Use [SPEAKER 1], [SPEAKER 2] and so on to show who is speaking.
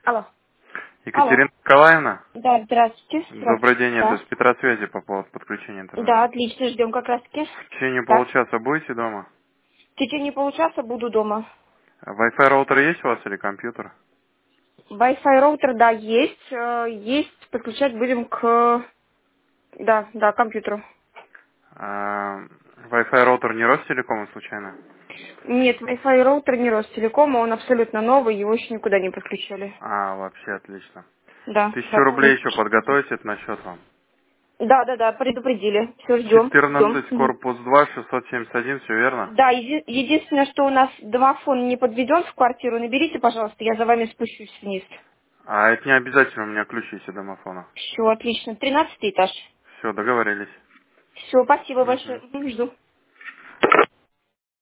[SPEAKER 1] Алло. Алло.
[SPEAKER 2] Екатерина Николаевна,
[SPEAKER 1] Да, здравствуйте.
[SPEAKER 2] добрый
[SPEAKER 1] Здравствуйте.
[SPEAKER 2] день, это
[SPEAKER 1] Да.
[SPEAKER 2] из Петросвязи по поводу подключения интернета.
[SPEAKER 1] Да, отлично, ждем как раз таки.
[SPEAKER 2] В течение
[SPEAKER 1] Да.
[SPEAKER 2] получаса будете дома?
[SPEAKER 1] В течение получаса буду дома.
[SPEAKER 2] Wi-Fi роутер есть у вас или компьютер?
[SPEAKER 1] Wi-Fi роутер, да, есть. Есть. Подключать будем к... Да, компьютеру.
[SPEAKER 2] Wi-Fi роутер не Ростелекома случайно?
[SPEAKER 1] Нет, Wi-Fi роутер не Ростелекома, он абсолютно новый, его еще никуда не подключали.
[SPEAKER 2] Вообще отлично.
[SPEAKER 1] Да,
[SPEAKER 2] 1000 рублей еще подготовьте, это на счет вам.
[SPEAKER 1] Да, предупредили. Все, ждем.
[SPEAKER 2] 14,
[SPEAKER 1] Мгм.
[SPEAKER 2] корпус 2, 671, все верно?
[SPEAKER 1] Да, единственное, что у нас домофон не подведен в квартиру, наберите, пожалуйста, я за вами спущусь вниз.
[SPEAKER 2] Это не обязательно, у меня ключ есть от домофона.
[SPEAKER 1] Все, отлично. 13 этаж.
[SPEAKER 2] Все, договорились.
[SPEAKER 1] Все, спасибо большое.
[SPEAKER 2] Мгм.
[SPEAKER 1] Жду.